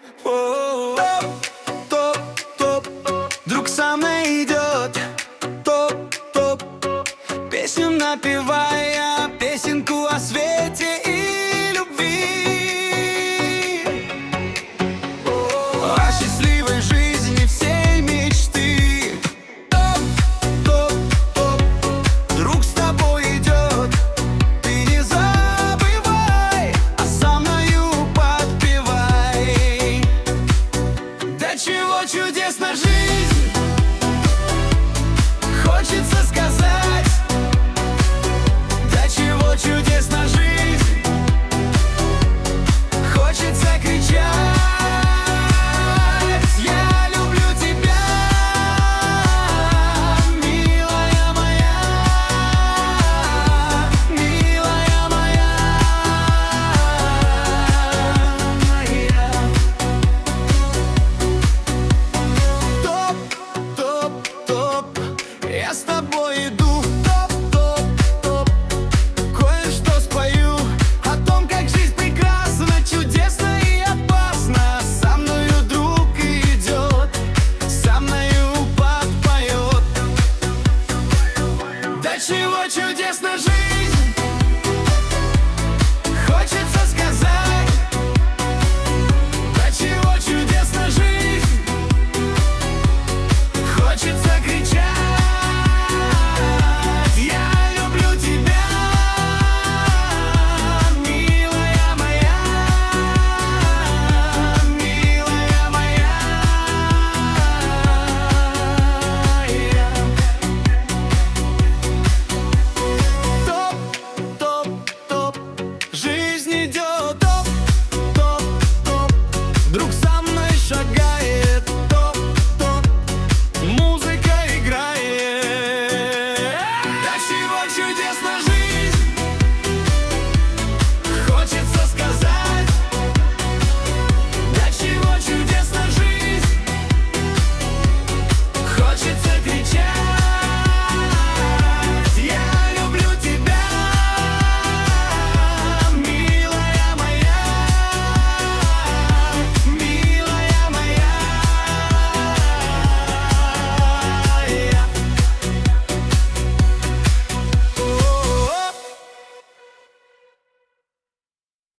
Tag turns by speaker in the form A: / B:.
A: Топ, топ, топ, вдруг со мной идет. Топ, топ, песню напевая, песенку о свете и любви, о счастливой жизни всей мечты. Топ, топ, топ, вдруг с тобой идет. Ты не забывай, а со мною подпевай. До чего чудесна жизнь, хочется сказать. До чего чудесна жизнь, хочется кричать. Я люблю тебя, милая моя, милая моя, моя. Топ, топ, топ, я с тобой иду. Топ, топ, топ, кое-что спою о том, как жизнь прекрасна, чудесна и опасна. Со мною друг идет, со мною подпоет. До чего чудесна жизнь, хочется сказать. До чего чудесна жизнь, хочется кричать. Я люблю тебя, милая моя, милая моя. Топ, топ, топ, жизнь идет. Топ, топ, топ, вдруг